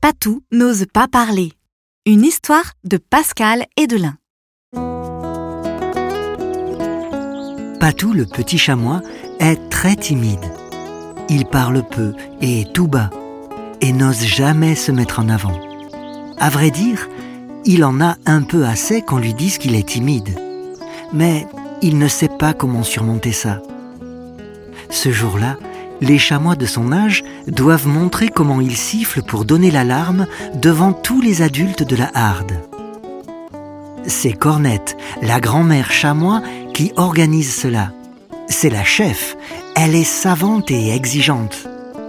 Patou n'ose pas parler. Une histoire de Pascal Hedelin. Patou, le petit chamois, est très timide. Il parle peu et tout bas, et n'ose jamais se mettre en avant. À vrai dire, il en a un peu assez qu'on lui dise qu'il est timide. Mais il ne sait pas comment surmonter ça. Ce jour-là, les chamois de son âge doivent montrer comment ils sifflent pour donner l'alarme devant tous les adultes de la harde. C'est Cornette, la grand-mère chamois, qui organise cela. C'est la chef, elle est savante et exigeante.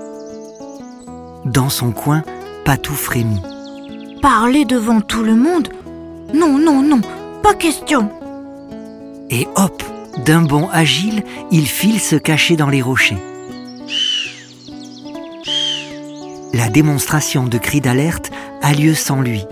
Dans son coin, Patou frémit. Parler devant tout le monde ? Non, pas question. Et hop, d'un bond agile, il file se cacher dans les rochers. La démonstration de cris d'alerte a lieu sans lui.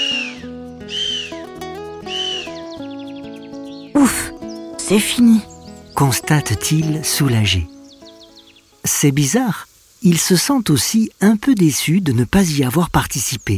Ouf, c'est fini, constate-t-il soulagé. C'est bizarre, il se sent aussi un peu déçu de ne pas y avoir participé.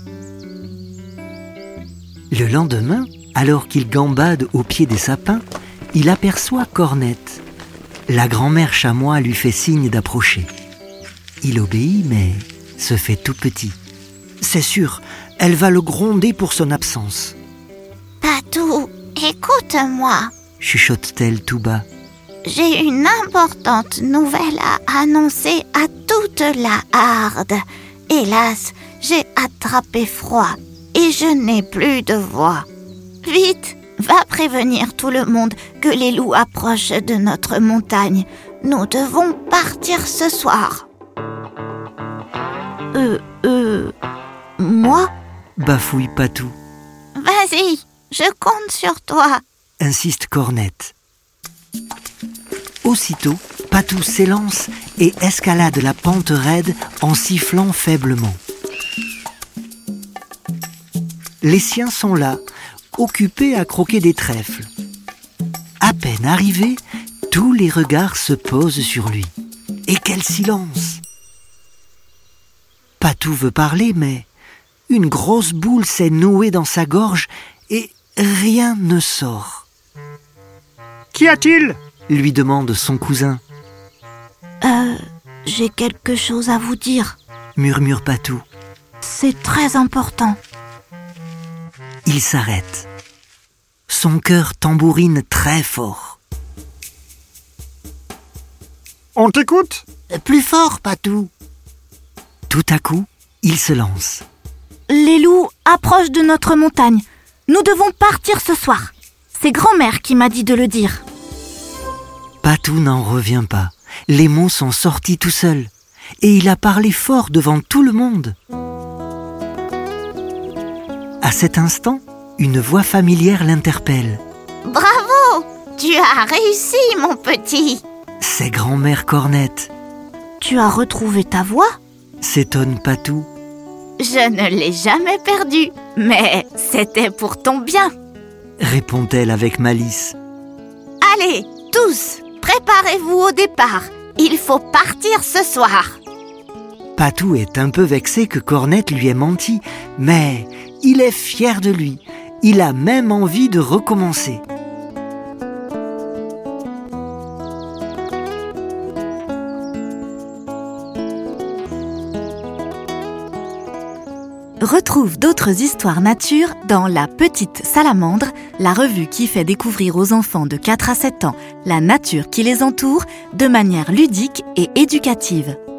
Le lendemain, alors qu'il gambade au pied des sapins, il aperçoit Cornette. La grand-mère chamois lui fait signe d'approcher. Il obéit, mais se fait tout petit. C'est sûr, elle va le gronder pour son absence. Patou, écoute-moi. Chuchote-t-elle tout bas. J'ai une importante nouvelle à annoncer à toute la harde. Hélas, j'ai attrapé froid et je n'ai plus de voix. Vite, va prévenir tout le monde que les loups approchent de notre montagne. Nous devons partir ce soir. Moi ? Bafouille Patou. Vas-y, je compte sur toi. Insiste Cornette. Aussitôt, Patou s'élance et escalade la pente raide en sifflant faiblement. Les siens sont là, occupés à croquer des trèfles. À peine arrivé, tous les regards se posent sur lui. Et quel silence! Patou veut parler, mais une grosse boule s'est nouée dans sa gorge et rien ne sort. « Qu'y a-t-il » lui demande son cousin. J'ai quelque chose à vous dire, murmure Patou. C'est très important. Il s'arrête. Son cœur tambourine très fort. On t'écoute ? Plus fort, Patou. Tout à coup, il se lance. Les loups approchent de notre montagne. Nous devons partir ce soir. C'est grand-mère qui m'a dit de le dire. Patou n'en revient pas. Les mots sont sortis tout seuls. Et il a parlé fort devant tout le monde. À cet instant, une voix familière l'interpelle. Bravo, tu as réussi, mon petit. C'est grand-mère Cornette. Tu as retrouvé ta voix ? S'étonne Patou. Je ne l'ai jamais perdue, mais c'était pour ton bien. Répond-elle avec malice. Allez, tous, préparez-vous au départ. Il faut partir ce soir. Patou est un peu vexé que Cornette lui ait menti, mais il est fier de lui. Il a même envie de recommencer. Retrouve d'autres histoires nature dans La Petite Salamandre, la revue qui fait découvrir aux enfants de 4 à 7 ans la nature qui les entoure de manière ludique et éducative.